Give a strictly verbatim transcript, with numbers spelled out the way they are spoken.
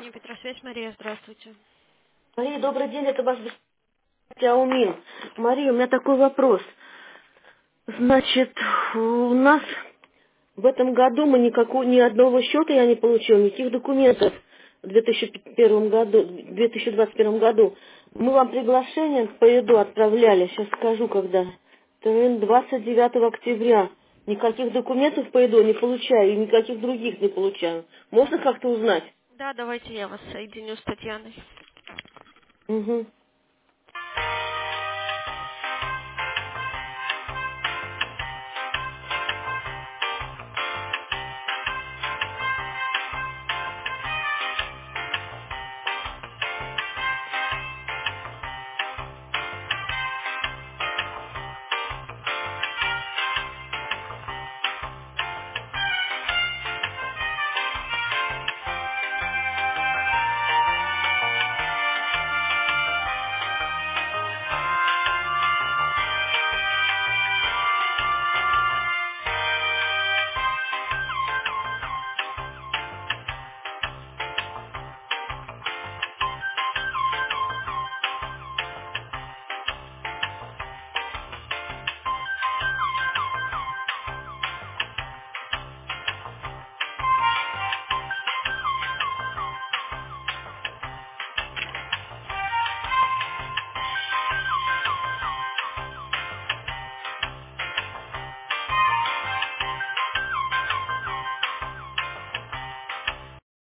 компания Петросвязь, Мария, здравствуйте. Мария, добрый день, это ваш Аумин. Мария, у меня такой вопрос. Значит, у нас в этом году мы никакого, ни одного счета я не получил, никаких документов в две тысячи первом году, в две тысячи двадцать первом году. Мы вам приглашение по еду отправляли, сейчас скажу когда. двадцать девятого октября. Никаких документов по еду не получаю и никаких других не получаю. Можно как-то узнать? Да, давайте я вас соединю с Татьяной. Угу.